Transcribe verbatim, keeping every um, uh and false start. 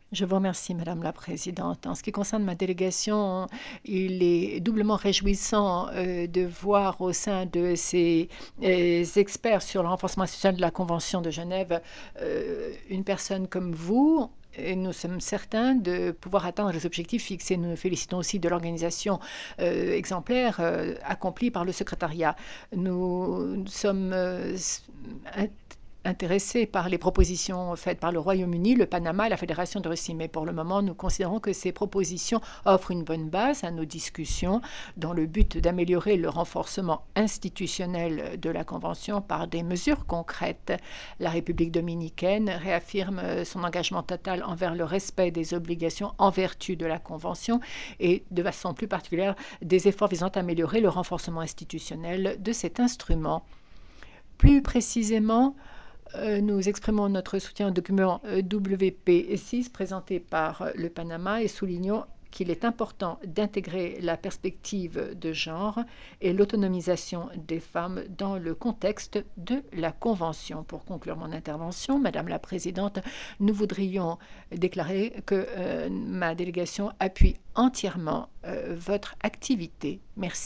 Je vous remercie, Madame la Présidente. En ce qui concerne ma délégation, il est doublement réjouissant euh, de voir au sein de ces euh, experts sur le renforcement institutionnel de la Convention de Genève euh, une personne comme vous. Et nous sommes certains de pouvoir atteindre les objectifs fixés. Nous nous félicitons aussi de l'organisation euh, exemplaire euh, accomplie par le secrétariat. Nous, nous sommes euh, intéressés par les propositions faites par le Royaume-Uni, le Panama et la Fédération de Russie. Mais pour le moment, nous considérons que ces propositions offrent une bonne base à nos discussions dans le but d'améliorer le renforcement institutionnel de la Convention par des mesures concrètes. La République dominicaine réaffirme son engagement total envers le respect des obligations en vertu de la Convention et, de façon plus particulière, des efforts visant à améliorer le renforcement institutionnel de cet instrument. Plus précisément, euh, nous exprimons notre soutien au document W P six présenté par le Panama et soulignons qu'il est important d'intégrer la perspective de genre et l'autonomisation des femmes dans le contexte de la Convention. Pour conclure mon intervention, Madame la Présidente, nous voudrions déclarer que euh, ma délégation appuie entièrement euh, votre activité. Merci.